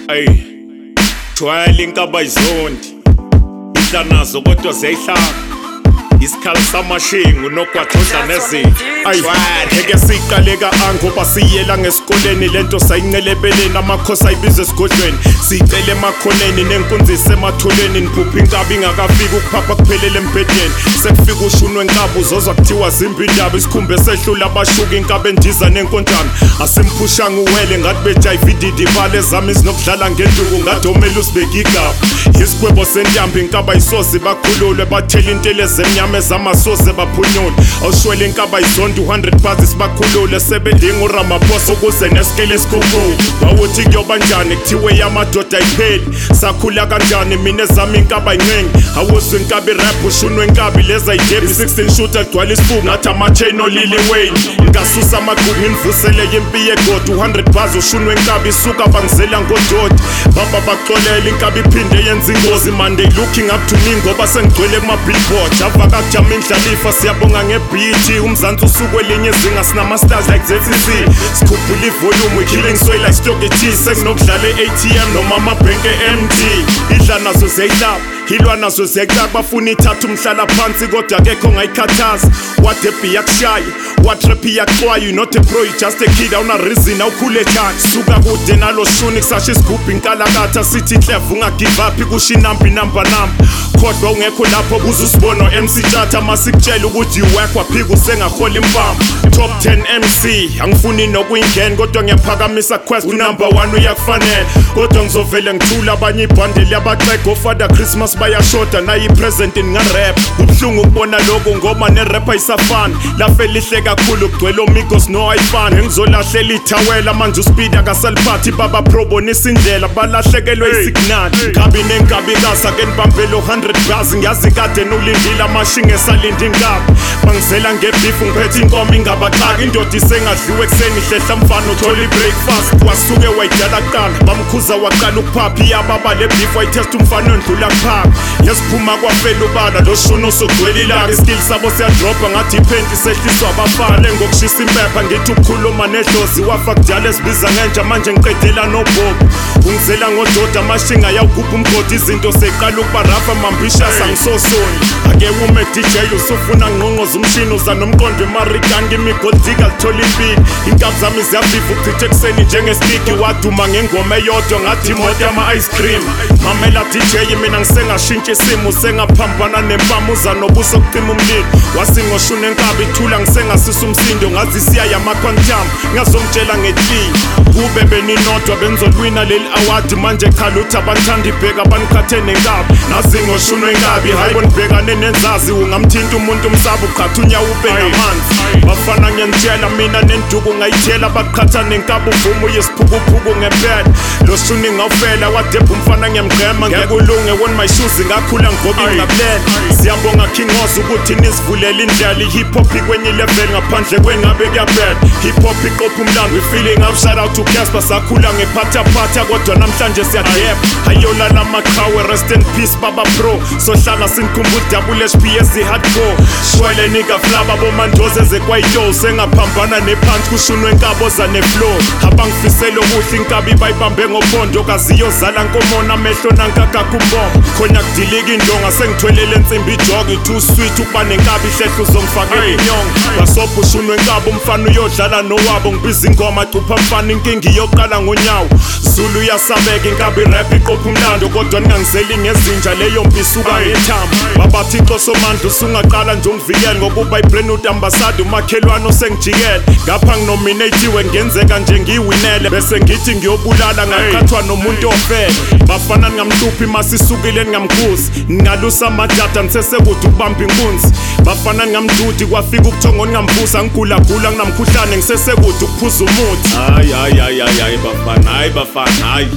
Ey, jwayele inkaba izondi idla nazo kodwa ziyayihlaba isikhala samashingu nogwadodla nezinto. Ngeke siyiqaleka ngoba siyela ngesikoleni lento sayincelebeleni amakhosi ayibiza esigodlweni siyicele emakhoneni nenkunzi isematholeni niphupha inkaba ingakafiki ukuphapha kuphelele embhedeni sekufika ushunwe inkaba uzozwa kuthiwa zimbi indaba isikhumbe sehlula abashuka inkaba endiza nenkonjane asimpushanga uwele ngathi bejayiva ididibale zami izinokudlala ngenduku ngathi omele usibeke igaba isigwebo sentambi inkaba isozi bakhululwe bathela intelezi emnyama ezamasozi baphunyule awushwele inkaba izondi 100 bhasi sibakhulule sebedinga uRamaphosa ukuze nesikele esikhulu bawuthi kuyoba njani kuthiwe yamadoda ayipheli sakhula kanjani mina ezami inkaba incengi awuzwe inkaba irap ushunwe inkaba leza ijebi 16 shooter gcwala isibuku ngathi ama-chain olili Wayne ngasusa amagqubu ngivusele impi yegoda 100 bhasi ushunwe inkaba isuka bangizela ngododi baba baxolela inkaba iphinde yenza ingozi Monday looking up to me ngoba sengigcwele kuma-billboard avaka kujama indlalifa siyabonga nge-BET umzansi usuku elinye izinga sinama-stars like ZCC sikhuphula ivolume we-killing soy like stock et sekunokudlala e-ATM noma amabhenke MT idla nazo ziyayihlaba hilwa nazo ziyayicaka bafuna ithatha umhlala phansi kodwa akekho ngayikhathaza what happy yakushaya what rap yakuxwaya you not a pro you just a kid awuna reason awukhule njani suka kude nalo shuni kusasha isigubhu inkalakatha sithi clever ungagive up kusho inambi number kodwa ungekho lapho buza usibona MC Tjatha masikutshela ukuthi work waphika usengahola impama top 10 MC angifuni nokuyingena kodwa ngiyaphakamisa quest unumber 1 uyakufanele kodwa ngizovela ngithula abanye ibhandle yabaxego Father Christmas bayashoda nayi present ngarap ubhlungu ukubona lokho ngoma nerapper isafana lafe lihle kakhulu kugcwele omigos no iPhone ngizolahlela ithawela manje uspeed akasaliphathi baba probonisa indlela balahlekelwe isignal ngabi nengabi kasa ke nibambelo 100 bhasi ngiyazi kade nolindile amashinge esalinde inkaba bangizela ngebeef ngiphethe inkomo ingabaxaka indoda isengadliwe ekseni hlehla mfana uthola i-breakfast wasuke wayidala kuqala bamkhuza waqala ukuphaphi yababa le beef wayitest umfana ondlula kuphaka yesiphuma kwafela ubala lo shuno sogcwele ilanga iskill sabo siyadropa ngathi iphenti sehliswa abafana ngokushisa impepha ngithi ukukhuluma nedlozi wafa kudala esibiza ngenja manje ngiqedela nobhobo ungizela ngododa amashinga yawugubha umgodi izinto seqala ukuba rafa mambishas angisosoni ake ume DJ usufuna ngqonqoza umshini uza nomqondo emarikanga imigoldika lithola impilo inkaba zami ziyaviva ukuchitha ekseni njengestiki waduma ngengoma eyodwa ngathi imoto yama-ice cream mamela DJ mina ngisengashintsha isimo sengaphambana nempama uza nobuso kucima umlilo wasingoshuna enkaba ithula ngisengasisa umsindo ngazi siya yamaquantum ngazomtshela ngetliya kube beninodwa benizolwina leli award manje khala uthi abanthanda ibheka banikhathe nenkaba nazingoshunwe inkabi hayi bonibhekane nenzazi ungamthinta umuntu umsaba uqhatha unyawo ube ngamanzi bafana ngiyanitshela mina nenduku ngayithela baqhatha nenkaba uvuma uyesiphukuphuku ngempela lo shuni ngawufela wadebha umfana ngiyamgqema ngekulunge won my shoes ngakhula ngigoba ingabulela siyabonga King House ukuthi nisivulela indlela i-hip hop ikwenye level ngaphandle kwengabe kuyabhela hip hop iqopha umlando feeling up shout out to Casper sakhula ngephathaphatha kodwa namhlanje siyadeba ayolala amaqhawe rest in peace baba pro sohlala sinkhumbula double SPS hardcore shwele nika flaba bomandoze zekwayito sengaphambana nephansi kushunwe inkabo za neflow abangifisela okuhle inkabi bayibambe ngophondo kaziyozala nkomona amehlo nankakakumbombo khona kudilika indonga sengithwelele ensimbi ijogi too sweet ukuba nenkabi ihlehla uzongifakela inyonga basobha ushunwe inkaba umfana uyodlala nowabo ngibiza ingoma cupha mfana inkingi yoqala ngonyawo Zulu yasabeka inkabi rap iqopha umlando kodwa ningangizeli ngezinja leyo mpisuka ngethamba babathi Xosomandla usungaqala nje ungivikele ngokuba ibrand ambassador umakhelwane osengijikele ngapha nginominatiwe ngenzeka nje ngiwinele bese ngithi ngiyobulala ngakhathwa nomuntu ofele bafana ngamhluphi masisukile ngamkhuzi ngalusa amadada ngisesekude ukubamba inkunzi bafana ngamdudi kwafika ukuthongona ngamvusa ngigulagula nginamkhuhlane ngisesekude ukuphuza umuthi hayi bafana hayi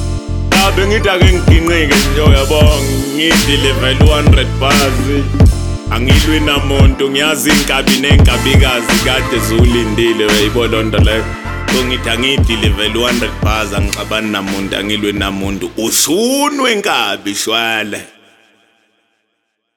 bengithi ake ngiginqike nje uyabonga ngithi level 100 bhasi angilwi namuntu ngiyazi inkabi nenkabikazi kade zulindile weyibona nto leyo ngithi angithi level 100 bhasi angixabani namuntu angilwi namuntu ushunwe inkabi shwala